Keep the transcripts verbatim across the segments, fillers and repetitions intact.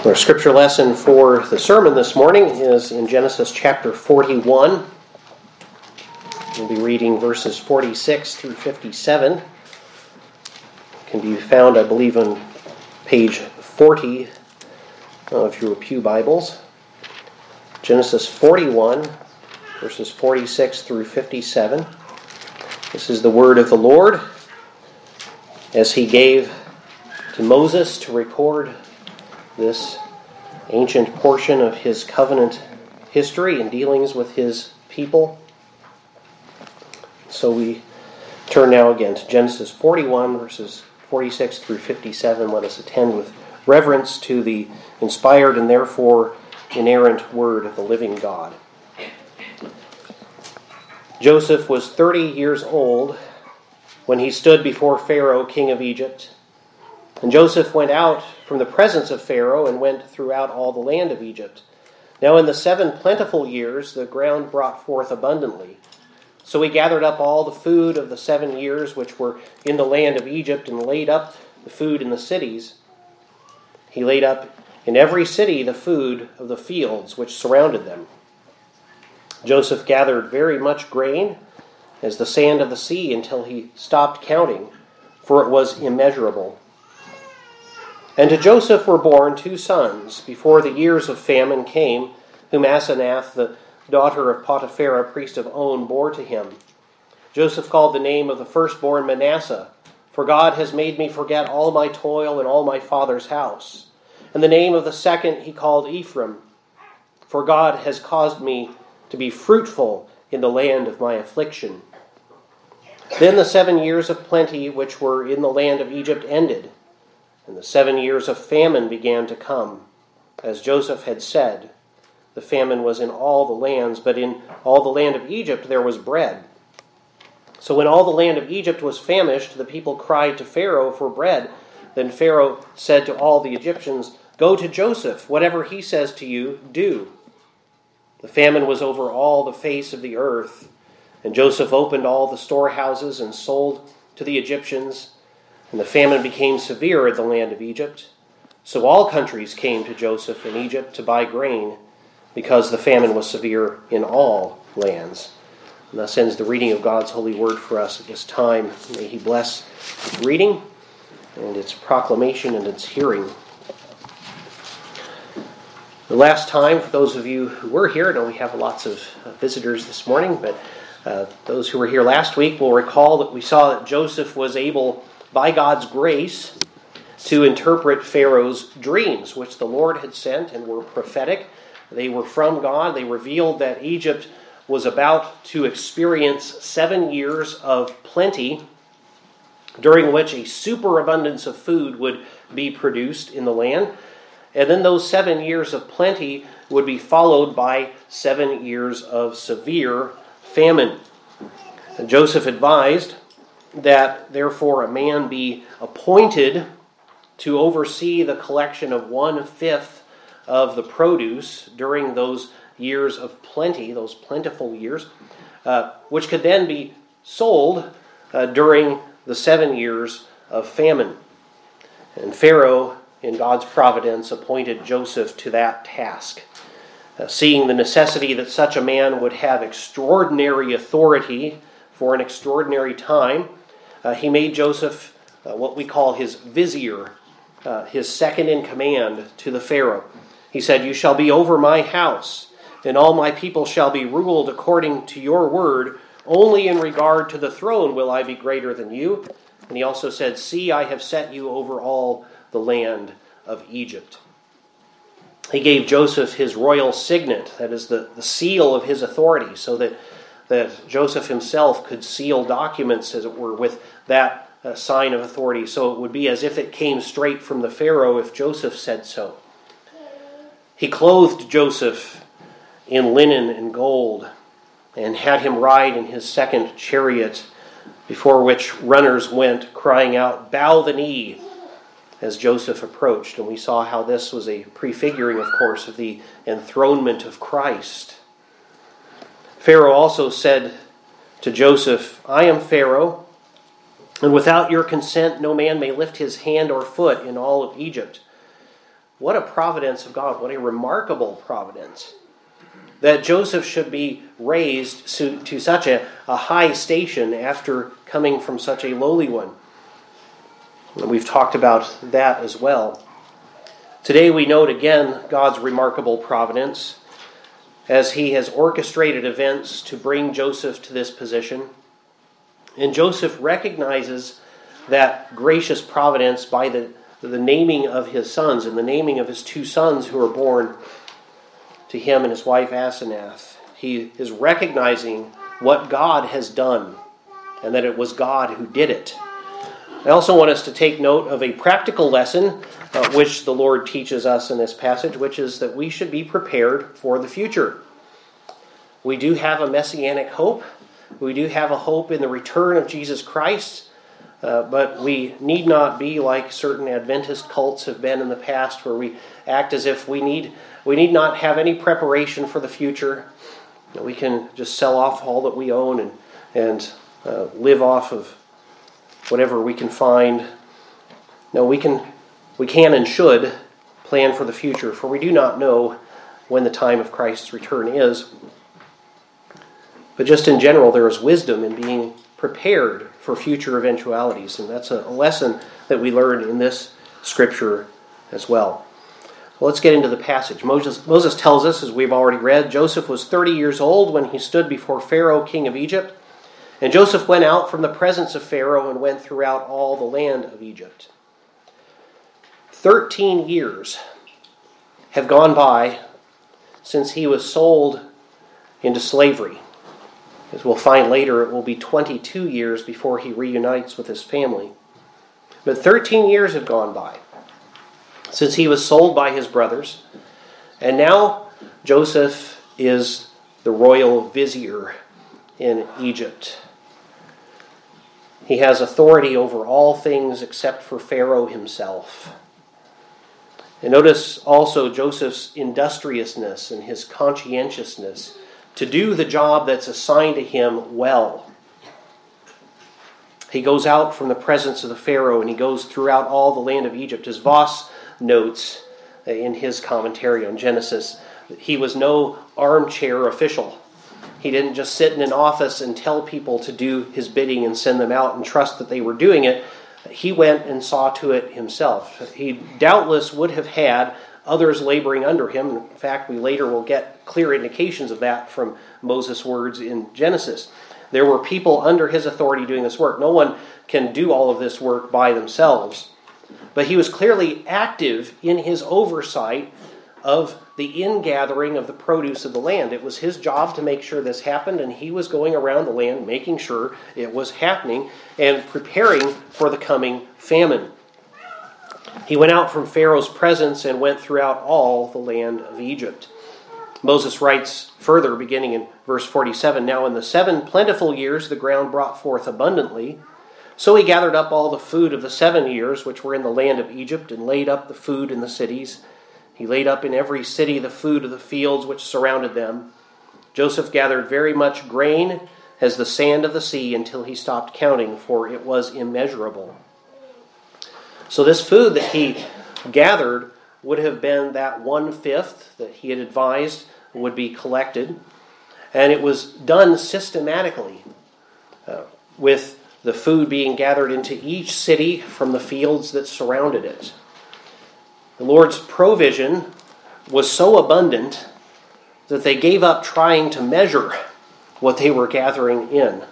Our scripture lesson for the sermon this morning is in Genesis chapter forty-one. We'll be reading verses forty-six through fifty-seven. It can be found, I believe, on page forty of your Pew Bibles. Genesis forty-one, verses forty-six through fifty-seven. This is the word of the Lord as he gave to Moses to record this ancient portion of his covenant history and dealings with his people. So we turn now again to Genesis forty-one, verses forty-six through fifty-seven. Let us attend with reverence to the inspired and therefore inerrant word of the living God. Joseph was thirty years old when he stood before Pharaoh, king of Egypt. And Joseph went out from the presence of Pharaoh and went throughout all the land of Egypt. Now in the seven plentiful years the ground brought forth abundantly. So he gathered up all the food of the seven years which were in the land of Egypt and laid up the food in the cities. He laid up in every city the food of the fields which surrounded them. Joseph gathered very much grain, as the sand of the sea, until he stopped counting, for it was immeasurable. And to Joseph were born two sons before the years of famine came, whom Asenath, the daughter of Potiphera, priest of On, bore to him. Joseph called the name of the firstborn Manasseh, for God has made me forget all my toil and all my father's house. And the name of the second he called Ephraim, for God has caused me to be fruitful in the land of my affliction. Then the seven years of plenty which were in the land of Egypt ended, and the seven years of famine began to come. As Joseph had said, the famine was in all the lands, but in all the land of Egypt there was bread. So when all the land of Egypt was famished, the people cried to Pharaoh for bread. Then Pharaoh said to all the Egyptians, "Go to Joseph, whatever he says to you, do." The famine was over all the face of the earth, and Joseph opened all the storehouses and sold to the Egyptians. And the famine became severe in the land of Egypt. So all countries came to Joseph in Egypt to buy grain, because the famine was severe in all lands. And thus ends the reading of God's holy word for us at this time. May he bless its reading and its proclamation and its hearing. The last time, for those of you who were here, I know we have lots of visitors this morning, but uh, those who were here last week will recall that we saw that Joseph was able, by God's grace, to interpret Pharaoh's dreams, which the Lord had sent and were prophetic. They were from God. They revealed that Egypt was about to experience seven years of plenty, during which a superabundance of food would be produced in the land. And then those seven years of plenty would be followed by seven years of severe famine. And Joseph advised that therefore a man be appointed to oversee the collection of one-fifth of the produce during those years of plenty, those plentiful years, uh, which could then be sold uh, during the seven years of famine. And Pharaoh, in God's providence, appointed Joseph to that task. Uh, seeing the necessity that such a man would have extraordinary authority for an extraordinary time, Uh, he made Joseph uh, what we call his vizier, uh, his second in command to the Pharaoh. He said, "You shall be over my house, and all my people shall be ruled according to your word. Only in regard to the throne will I be greater than you." And he also said, "See, I have set you over all the land of Egypt." He gave Joseph his royal signet, that is the, the seal of his authority, so that that Joseph himself could seal documents, as it were, with that uh, sign of authority. So it would be as if it came straight from the Pharaoh if Joseph said so. He clothed Joseph in linen and gold and had him ride in his second chariot, before which runners went, crying out, "Bow the knee," as Joseph approached. And we saw how this was a prefiguring, of course, of the enthronement of Christ. Pharaoh also said to Joseph, "I am Pharaoh, and without your consent no man may lift his hand or foot in all of Egypt." what a providence of God, what a remarkable providence. That Joseph should be raised to, to such a, a high station after coming from such a lowly one. And we've talked about that as well. Today we note again God's remarkable providence as he has orchestrated events to bring Joseph to this position. And Joseph recognizes that gracious providence by the, the naming of his sons and the naming of his two sons who are born to him and his wife Asenath. He is recognizing what God has done and that it was God who did it. I also want us to take note of a practical lesson uh, which the Lord teaches us in this passage, which is that we should be prepared for the future. We do have a messianic hope. We do have a hope in the return of Jesus Christ, uh, but we need not be like certain Adventist cults have been in the past, where we act as if we need we need not have any preparation for the future. We can just sell off all that we own and and uh, live off of whatever we can find. No, we can we can and should plan for the future, for we do not know when the time of Christ's return is. But just in general, there is wisdom in being prepared for future eventualities, and that's a lesson that we learn in this scripture as well. Well, let's get into the passage. Moses, Moses tells us, as we've already read, Joseph was thirty years old when he stood before Pharaoh, king of Egypt. And Joseph went out from the presence of Pharaoh and went throughout all the land of Egypt. Thirteen years have gone by since he was sold into slavery. As we'll find later, it will be twenty-two years before he reunites with his family. But thirteen years have gone by since he was sold by his brothers. And now Joseph is the royal vizier in Egypt. He has authority over all things except for Pharaoh himself. And notice also Joseph's industriousness and his conscientiousness to do the job that's assigned to him well. He goes out from the presence of the Pharaoh and he goes throughout all the land of Egypt. As Voss notes in his commentary on Genesis, he was no armchair official. He didn't just sit in an office and tell people to do his bidding and send them out and trust that they were doing it. He went and saw to it himself. He doubtless would have had others laboring under him. In fact, we later will get clear indications of that from Moses' words in Genesis. There were people under his authority doing this work. No one can do all of this work by themselves. But he was clearly active in his oversight of the ingathering of the produce of the land. It was his job to make sure this happened, and he was going around the land making sure it was happening and preparing for the coming famine. He went out from Pharaoh's presence and went throughout all the land of Egypt. Moses writes further, beginning in verse forty-seven, "Now in the seven plentiful years the ground brought forth abundantly. So he gathered up all the food of the seven years which were in the land of Egypt, and laid up the food in the cities. He laid up in every city the food of the fields which surrounded them. Joseph gathered very much grain as the sand of the sea until he stopped counting, for it was immeasurable." So this food that he gathered would have been that one-fifth that he had advised would be collected. And it was done systematically, uh, with the food being gathered into each city from the fields that surrounded it. The Lord's provision was so abundant that they gave up trying to measure what they were gathering in.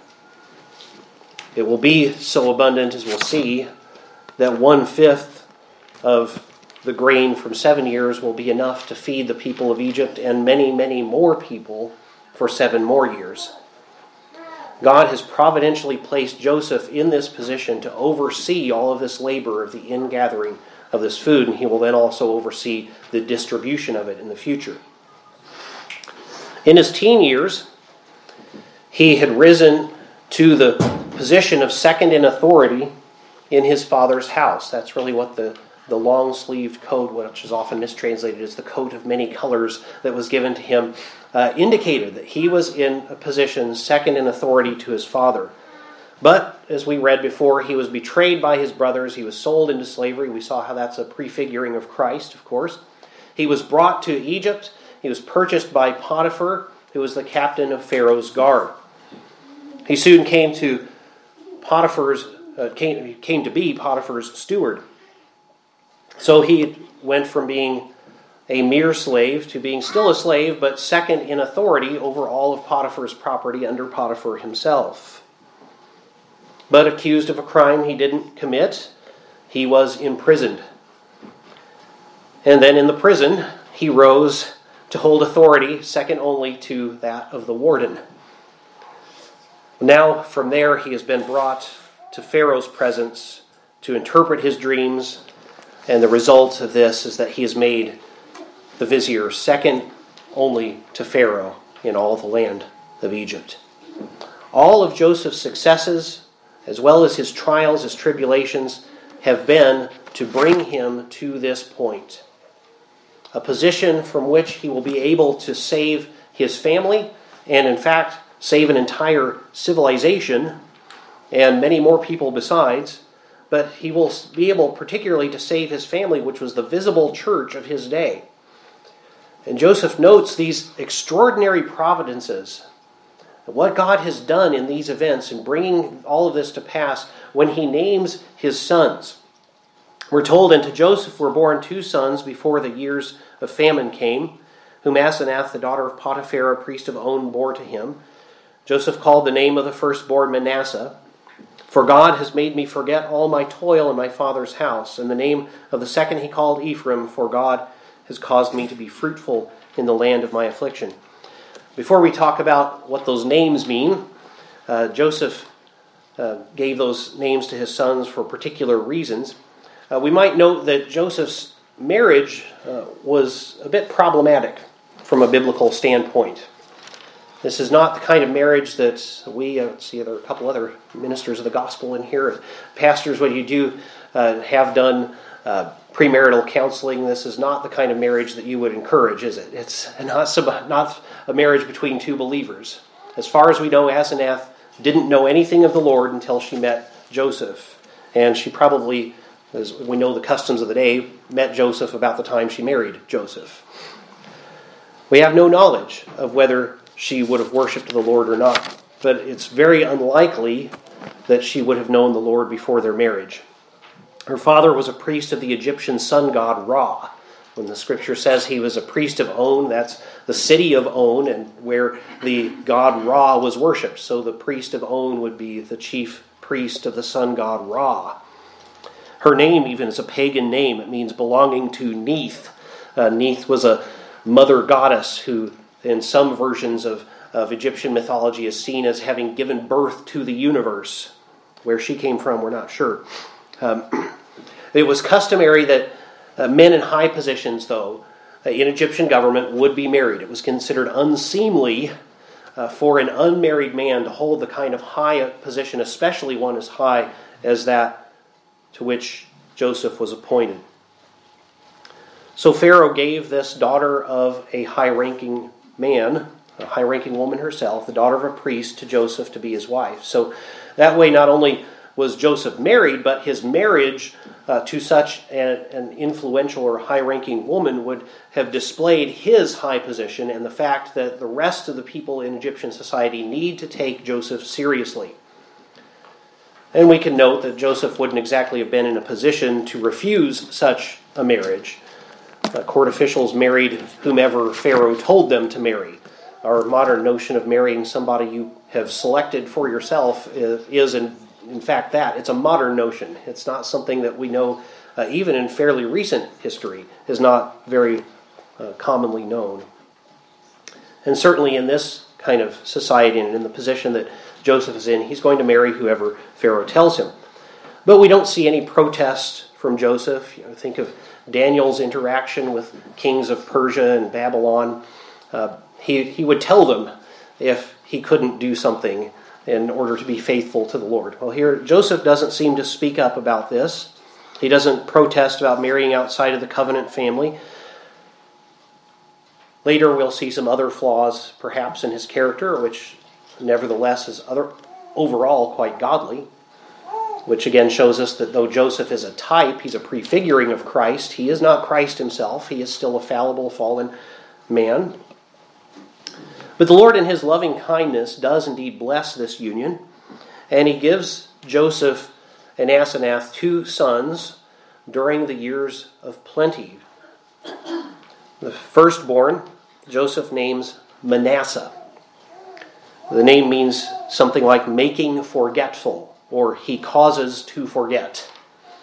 It will be so abundant, as we'll see, that one-fifth of the grain from seven years will be enough to feed the people of Egypt and many, many more people for seven more years. God has providentially placed Joseph in this position to oversee all of this labor of the ingathering of this food, and he will then also oversee the distribution of it in the future. In his teen years, he had risen to the position of second in authority in his father's house. That's really what the, the long-sleeved coat, which is often mistranslated as the coat of many colors that was given to him, uh, indicated that he was in a position second in authority to his father. But, as we read before, he was betrayed by his brothers. He was sold into slavery. We saw how that's a prefiguring of Christ, of course. He was brought to Egypt. He was purchased by Potiphar, who was the captain of Pharaoh's guard. He soon came to Potiphar's, uh, came, came to be Potiphar's steward. So he went from being a mere slave to being still a slave, but second in authority over all of Potiphar's property under Potiphar himself. But accused of a crime he didn't commit, he was imprisoned. And then in the prison, he rose to hold authority second only to that of the warden. Now, from there, he has been brought to Pharaoh's presence to interpret his dreams, and the result of this is that he is made the vizier second only to Pharaoh in all the land of Egypt. All of Joseph's successes, as well as his trials, his tribulations, have been to bring him to this point. A position from which he will be able to save his family, and in fact, save an entire civilization, and many more people besides. But he will be able particularly to save his family, which was the visible church of his day. And Joseph notes these extraordinary providences, what God has done in these events in bringing all of this to pass when he names his sons. We're told, and to Joseph were born two sons before the years of famine came, whom Asenath, the daughter of Potiphar, a priest of On, bore to him. Joseph called the name of the firstborn Manasseh. For God has made me forget all my toil in my father's house. And the name of the second he called Ephraim, for God has caused me to be fruitful in the land of my affliction. Before we talk about what those names mean, uh, Joseph uh, gave those names to his sons for particular reasons. Uh, we might note that Joseph's marriage uh, was a bit problematic from a biblical standpoint. This is not the kind of marriage that we, uh, see there are a couple other ministers of the gospel in here, pastors, what you do uh, have done uh, premarital counseling. This is not the kind of marriage that you would encourage, is it? It's not, sub- not a marriage between two believers. As far as we know, Asenath didn't know anything of the Lord until she met Joseph. And she probably, as we know the customs of the day, met Joseph about the time she married Joseph. We have no knowledge of whether she would have worshipped the Lord or not, but it's very unlikely that she would have known the Lord before their marriage. Her father was a priest of the Egyptian sun god Ra. When the scripture says he was a priest of On, that's the city of On, and where the god Ra was worshipped. So the priest of On would be the chief priest of the sun god Ra. Her name even is a pagan name. It means belonging to Neith. Uh, Neith was a mother goddess who, in some versions of, of Egyptian mythology, is seen as having given birth to the universe. Where she came from, we're not sure. Um, it was customary that uh, men in high positions, though, uh, in Egyptian government would be married. It was considered unseemly uh, for an unmarried man to hold the kind of high position, especially one as high as that to which Joseph was appointed. So Pharaoh gave this daughter of a high-ranking man, a high-ranking woman herself, the daughter of a priest, to Joseph to be his wife. So that way not only was Joseph married, but his marriage uh, to such a, an influential or high-ranking woman would have displayed his high position and the fact that the rest of the people in Egyptian society need to take Joseph seriously. And we can note that Joseph wouldn't exactly have been in a position to refuse such a marriage. Uh, court officials married whomever Pharaoh told them to marry. Our modern notion of marrying somebody you have selected for yourself is, is in, in fact that. It's a modern notion. It's not something that we know, uh, even in fairly recent history, is not very uh, commonly known. And certainly in this kind of society and in the position that Joseph is in, he's going to marry whoever Pharaoh tells him. But we don't see any protest from Joseph. You know, think of Daniel's interaction with kings of Persia and Babylon. Uh, he, he would tell them if he couldn't do something in order to be faithful to the Lord. Well, here, Joseph doesn't seem to speak up about this. He doesn't protest about marrying outside of the covenant family. Later, we'll see some other flaws, perhaps, in his character, which nevertheless is other, overall quite godly, which again shows us that though Joseph is a type, he's a prefiguring of Christ, he is not Christ himself. He is still a fallible, fallen man. But the Lord in his loving kindness does indeed bless this union, and he gives Joseph and Asenath two sons during the years of plenty. The firstborn, Joseph names Manasseh. The name means something like making forgetful, or he causes to forget.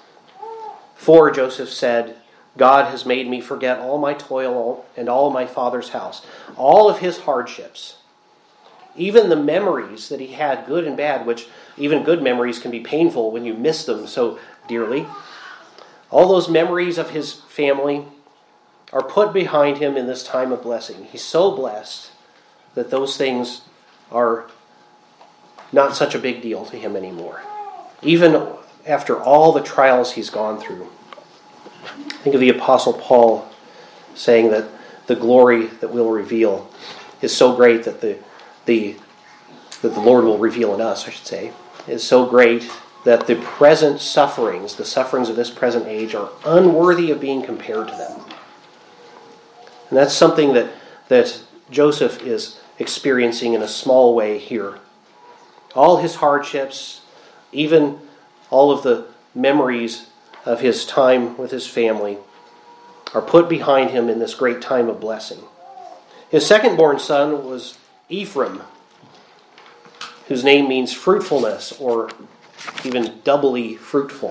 For Joseph said, God has made me forget all my toil and all my father's house, all of his hardships, even the memories that he had, good and bad, which even good memories can be painful when you miss them so dearly. All those memories of his family are put behind him in this time of blessing. He's so blessed that those things are not such a big deal to him anymore, even after all the trials he's gone through. Think of the Apostle Paul saying that the glory that we'll reveal is so great that the the that the Lord will reveal in us, I should say, is so great that the present sufferings, the sufferings of this present age, are unworthy of being compared to them. And that's something that, that Joseph is experiencing in a small way here. All his hardships, even all of the memories of his time with his family, are put behind him in this great time of blessing. His second-born son was Ephraim, whose name means fruitfulness, or even doubly fruitful.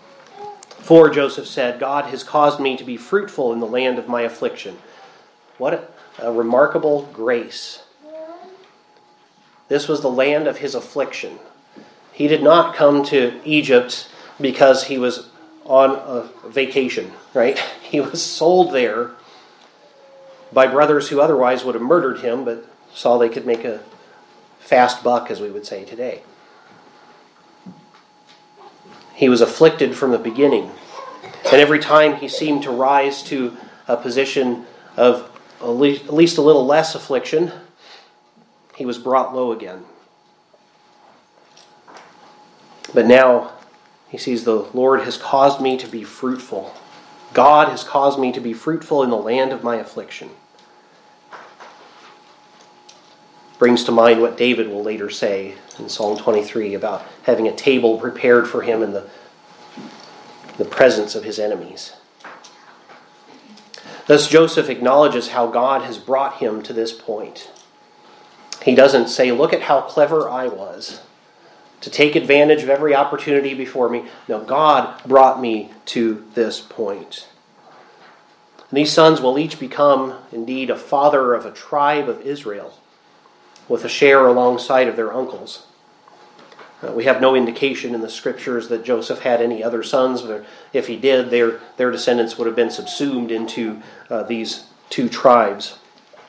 For Joseph said, God has caused me to be fruitful in the land of my affliction. What a, a remarkable grace. This was the land of his affliction. He did not come to Egypt because he was on a vacation, right? He was sold there by brothers who otherwise would have murdered him, but saw they could make a fast buck, as we would say today. He was afflicted from the beginning. And every time he seemed to rise to a position of at least a little less affliction, he was brought low again. But now he sees the Lord has caused me to be fruitful. God has caused me to be fruitful in the land of my affliction. Brings to mind what David will later say in Psalm twenty-three about having a table prepared for him in the, the presence of his enemies. Thus Joseph acknowledges how God has brought him to this point. He doesn't say, look at how clever I was to take advantage of every opportunity before me. No, God brought me to this point. And these sons will each become indeed a father of a tribe of Israel, with a share alongside of their uncles. Uh, we have no indication in the scriptures that Joseph had any other sons, but if he did, their, their descendants would have been subsumed into uh, these two tribes,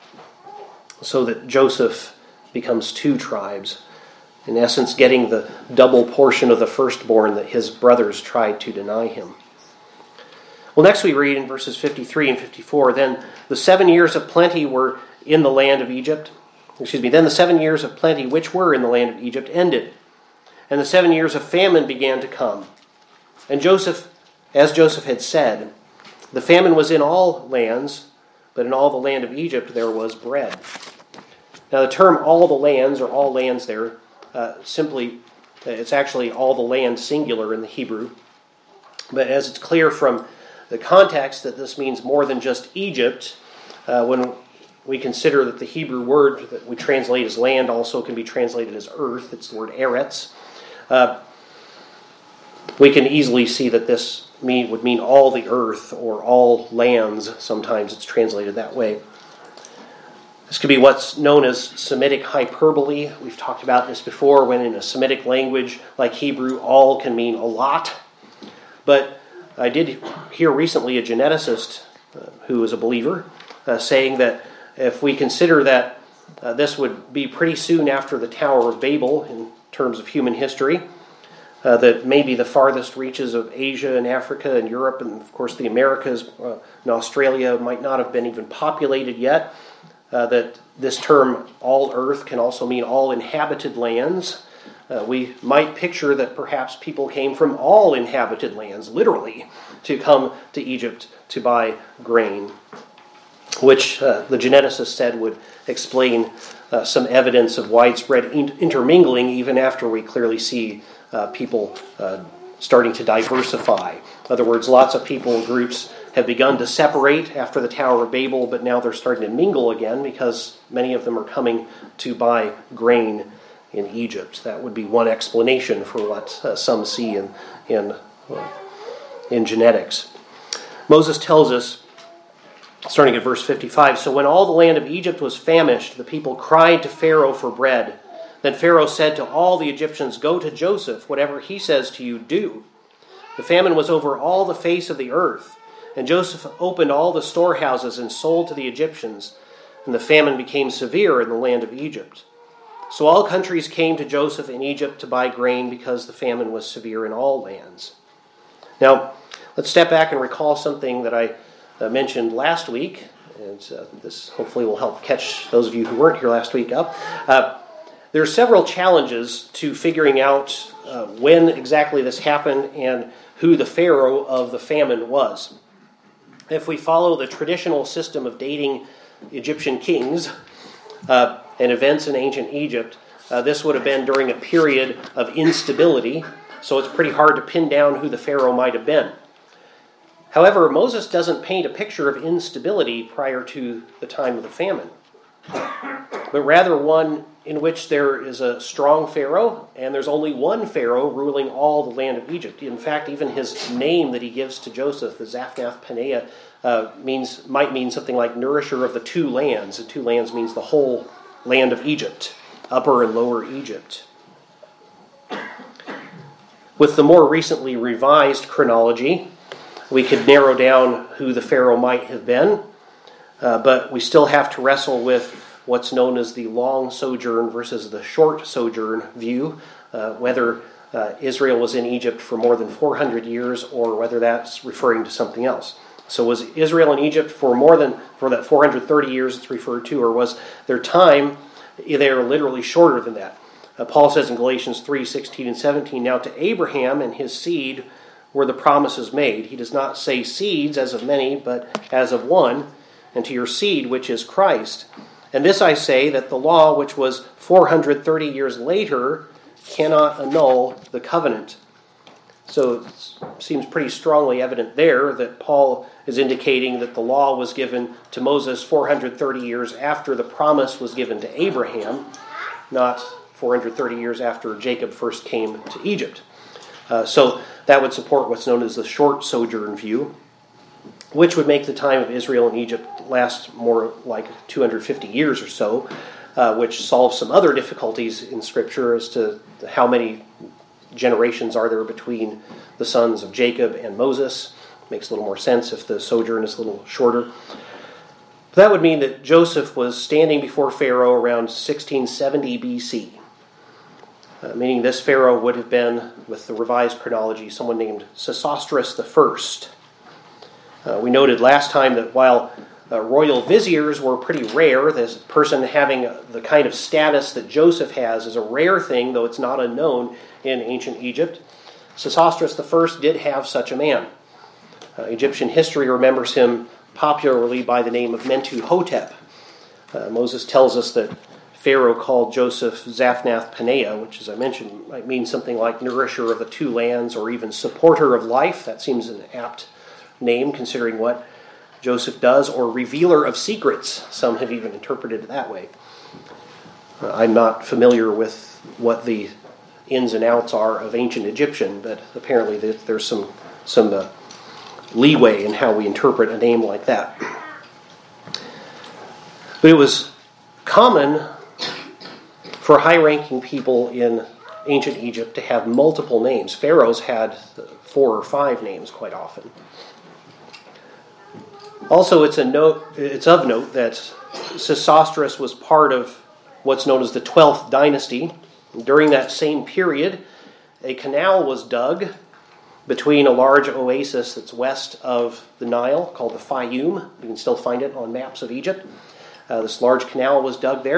so that Joseph becomes two tribes, in essence getting the double portion of the firstborn that his brothers tried to deny him. Well, next we read in verses fifty-three and fifty-four, then the seven years of plenty were in the land of Egypt, Excuse me, then the seven years of plenty which were in the land of Egypt ended, and the seven years of famine began to come. And Joseph, as Joseph had said, the famine was in all lands, but in all the land of Egypt there was bread. Now the term all the lands, or all lands there, uh, simply, it's actually all the land singular in the Hebrew. But as it's clear from the context that this means more than just Egypt, uh, when we consider that the Hebrew word that we translate as land also can be translated as earth. It's the word eretz. Uh, we can easily see that this mean, would mean all the earth or all lands. Sometimes it's translated that way. This could be what's known as Semitic hyperbole. We've talked about this before, when in a Semitic language like Hebrew, all can mean a lot. But I did hear recently a geneticist uh, who is a believer uh, saying that if we consider that uh, this would be pretty soon after the Tower of Babel in terms of human history, uh, that maybe the farthest reaches of Asia and Africa and Europe and, of course, the Americas uh, and Australia might not have been even populated yet, uh, that this term, all earth, can also mean all inhabited lands, Uh, we might picture that perhaps people came from all inhabited lands, literally, to come to Egypt to buy grain, which uh, the geneticist said would explain uh, some evidence of widespread in- intermingling even after we clearly see uh, people uh, starting to diversify. In other words, lots of people, groups, have begun to separate after the Tower of Babel, but now they're starting to mingle again because many of them are coming to buy grain in Egypt. That would be one explanation for what uh, some see in, in, uh, in genetics. Moses tells us, starting at verse fifty-five, "So when all the land of Egypt was famished, the people cried to Pharaoh for bread. Then Pharaoh said to all the Egyptians, 'Go to Joseph, whatever he says to you, do.' The famine was over all the face of the earth, and Joseph opened all the storehouses and sold to the Egyptians, and the famine became severe in the land of Egypt. So all countries came to Joseph in Egypt to buy grain because the famine was severe in all lands." Now, let's step back and recall something that I uh, mentioned last week, and uh, this hopefully will help catch those of you who weren't here last week up. Uh, there are several challenges to figuring out uh, when exactly this happened and who the Pharaoh of the famine was. If we follow the traditional system of dating Egyptian kings uh, and events in ancient Egypt, uh, this would have been during a period of instability, so it's pretty hard to pin down who the Pharaoh might have been. However, Moses doesn't paint a picture of instability prior to the time of the famine, but rather one in which there is a strong Pharaoh, and there's only one Pharaoh ruling all the land of Egypt. In fact, even his name that he gives to Joseph, the Zaphnath-Paneah, uh, means might mean something like nourisher of the two lands. The two lands means the whole land of Egypt, Upper and Lower Egypt. With the more recently revised chronology, we could narrow down who the Pharaoh might have been, uh, but we still have to wrestle with what's known as the long sojourn versus the short sojourn view, uh, whether uh, Israel was in Egypt for more than four hundred years or whether that's referring to something else. So was Israel in Egypt for more than, for that four hundred thirty years it's referred to, or was their time, they are literally shorter than that? Uh, Paul says in Galatians three, sixteen and seventeen, "Now to Abraham and his seed were the promises made." He does not say seeds as of many, but as of one, "and to your seed, which is Christ. And this I say, that the law, which was four hundred thirty years later, cannot annul the covenant." So it seems pretty strongly evident there that Paul is indicating that the law was given to Moses four hundred thirty years after the promise was given to Abraham, not four hundred thirty years after Jacob first came to Egypt. Uh, so that would support what's known as the short sojourn view, which would make the time of Israel in Egypt last more like two hundred fifty years or so, uh, which solves some other difficulties in Scripture as to how many generations are there between the sons of Jacob and Moses. Makes a little more sense if the sojourn is a little shorter. That would mean that Joseph was standing before Pharaoh around sixteen seventy B C, uh, meaning this Pharaoh would have been, with the revised chronology, someone named Sesostris the First. Uh, we noted last time that while uh, royal viziers were pretty rare, this person having the kind of status that Joseph has is a rare thing, though it's not unknown in ancient Egypt. Sesostris the First did have such a man. Uh, Egyptian history remembers him popularly by the name of Mentuhotep. Uh, Moses tells us that Pharaoh called Joseph Zaphnath-Paneah, which, as I mentioned, might mean something like nourisher of the two lands or even supporter of life. That seems an apt name considering what Joseph does, or revealer of secrets. Some have even interpreted it that way. Uh, I'm not familiar with what the ins and outs are of ancient Egyptian, but apparently there's some some uh, leeway in how we interpret a name like that. But it was common for high-ranking people in ancient Egypt to have multiple names. Pharaohs had four or five names quite often. Also, it's a note. It's of note that Sesostris was part of what's known as the twelfth dynasty. During that same period, a canal was dug between a large oasis that's west of the Nile called the Fayum. You can still find it on maps of Egypt. Uh, this large canal was dug there.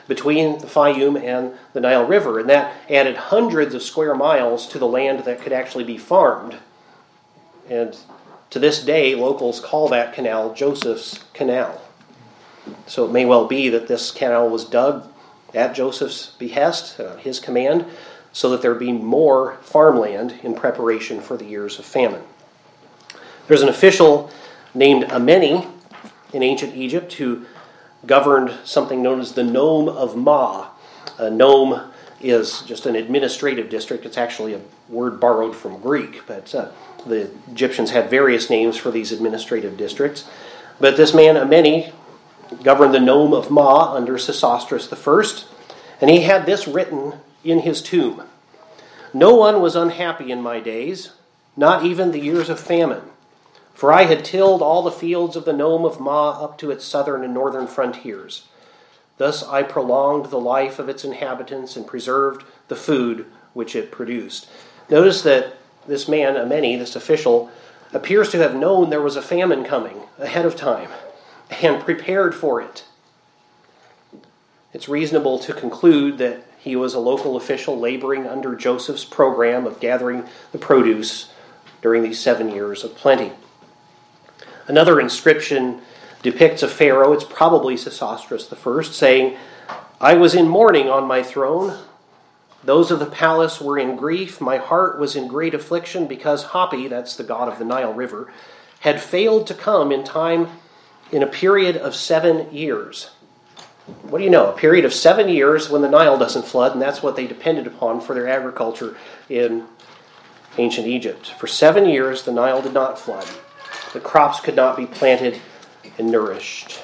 between the Fayum and the Nile River, and that added hundreds of square miles to the land that could actually be farmed. And to this day, locals call that canal Joseph's Canal. So it may well be that this canal was dug at Joseph's behest, uh, his command, so that there be more farmland in preparation for the years of famine. There's an official named Ameni in ancient Egypt who governed something known as the Nome of Ma. A nome is just an administrative district. It's actually a word borrowed from Greek, but uh, the Egyptians had various names for these administrative districts. But this man, Ameni, governed the Nome of Ma under Sesostris the First, and he had this written in his tomb: "No one was unhappy in my days, not even the years of famine. For I had tilled all the fields of the Nome of Ma up to its southern and northern frontiers. Thus I prolonged the life of its inhabitants and preserved the food which it produced." Notice that this man, Ameni, this official, appears to have known there was a famine coming ahead of time and prepared for it. It's reasonable to conclude that he was a local official laboring under Joseph's program of gathering the produce during these seven years of plenty. Another inscription depicts a pharaoh, it's probably Sesostris the First, saying, "I was in mourning on my throne. Those of the palace were in grief. My heart was in great affliction because Hapi," that's the god of the Nile River, "had failed to come in time in a period of seven years." What do you know? A period of seven years when the Nile doesn't flood, and that's what they depended upon for their agriculture in ancient Egypt. For seven years, the Nile did not flood. The crops could not be planted and nourished.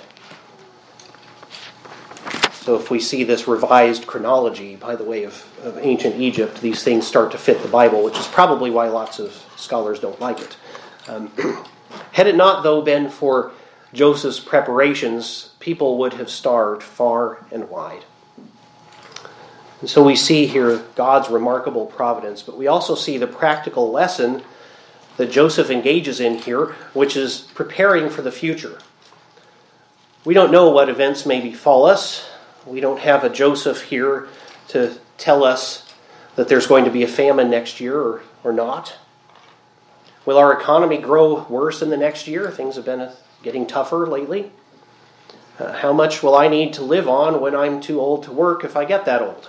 So if we see this revised chronology, by the way, of, of ancient Egypt, these things start to fit the Bible, which is probably why lots of scholars don't like it. Um, had it not, though, been for Joseph's preparations, people would have starved far and wide. And so we see here God's remarkable providence, but we also see the practical lesson that Joseph engages in here, which is preparing for the future. We don't know what events may befall us. We don't have a Joseph here to tell us that there's going to be a famine next year or, or not. Will our economy grow worse in the next year? Things have been getting tougher lately. Uh, how much will I need to live on when I'm too old to work if I get that old?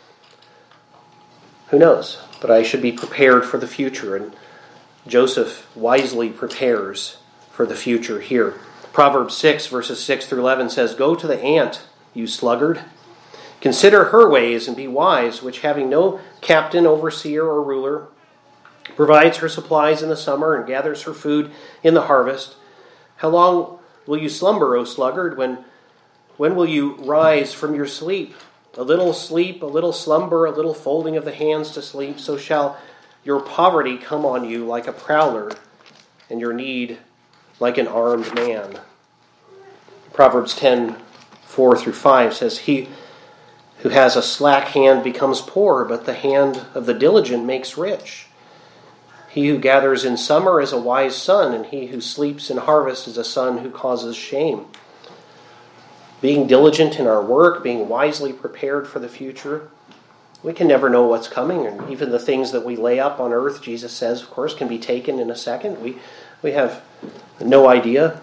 Who knows? But I should be prepared for the future, and Joseph wisely prepares for the future here. Proverbs six, verses six through eleven says, "Go to the ant, you sluggard. Consider her ways and be wise, which having no captain, overseer, or ruler, provides her supplies in the summer and gathers her food in the harvest. How long will you slumber, O sluggard? When, when will you rise from your sleep? A little sleep, a little slumber, a little folding of the hands to sleep, so shall your poverty come on you like a prowler, and your need like an armed man." Proverbs ten, four through five says, "He who has a slack hand becomes poor, but the hand of the diligent makes rich. He who gathers in summer is a wise son, and he who sleeps in harvest is a son who causes shame." Being diligent in our work, being wisely prepared for the future. We can never know what's coming, and even the things that we lay up on earth, Jesus says, of course, can be taken in a second. We we have no idea.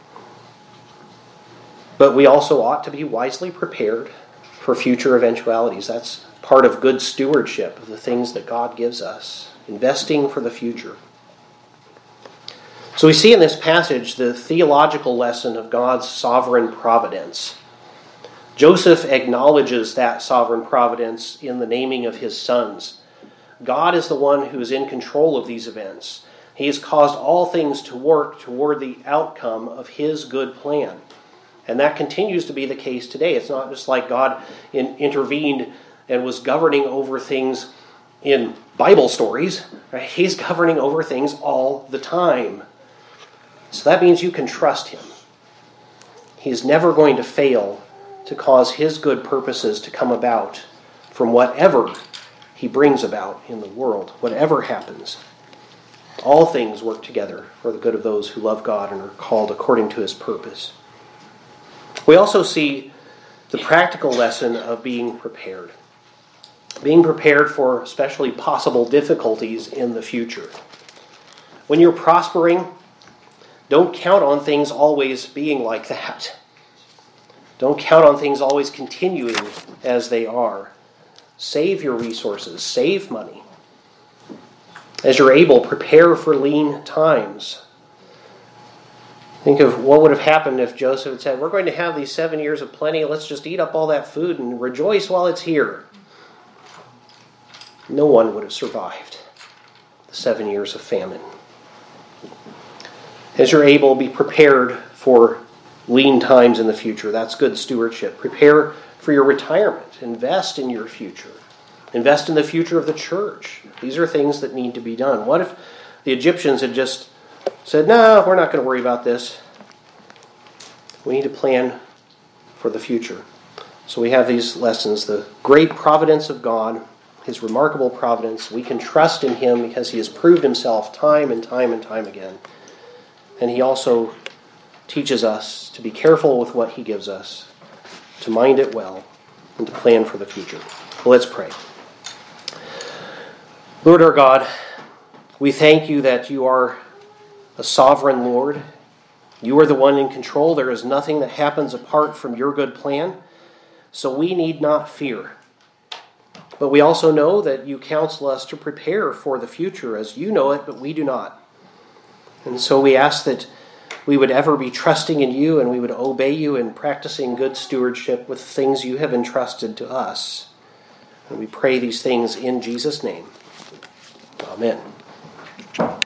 But we also ought to be wisely prepared for future eventualities. That's part of good stewardship of the things that God gives us, investing for the future. So we see in this passage the theological lesson of God's sovereign providence. Joseph acknowledges that sovereign providence in the naming of his sons. God is the one who is in control of these events. He has caused all things to work toward the outcome of his good plan. And that continues to be the case today. It's not just like God in, intervened and was governing over things in Bible stories. Right? He's governing over things all the time. So that means you can trust him. He is never going to fail to cause his good purposes to come about from whatever he brings about in the world, whatever happens. All things work together for the good of those who love God and are called according to his purpose. We also see the practical lesson of being prepared. Being prepared for especially possible difficulties in the future. When you're prospering, don't count on things always being like that. Don't count on things always continuing as they are. Save your resources. Save money. As you're able, prepare for lean times. Think of what would have happened if Joseph had said, we're going to have these seven years of plenty. Let's just eat up all that food and rejoice while it's here. No one would have survived the seven years of famine. As you're able, be prepared for lean times in the future. That's good stewardship. Prepare for your retirement. Invest in your future. Invest in the future of the church. These are things that need to be done. What if the Egyptians had just said, no, we're not going to worry about this. We need to plan for the future. So we have these lessons. The great providence of God, His remarkable providence. We can trust in Him because He has proved Himself time and time and time again. And He also teaches us to be careful with what He gives us, to mind it well, and to plan for the future. Well, let's pray. Lord our God, we thank You that You are a sovereign Lord. You are the one in control. There is nothing that happens apart from Your good plan. So we need not fear. But we also know that You counsel us to prepare for the future as You know it, but we do not. And so we ask that we would ever be trusting in You and we would obey You in practicing good stewardship with things You have entrusted to us. And we pray these things in Jesus' name. Amen.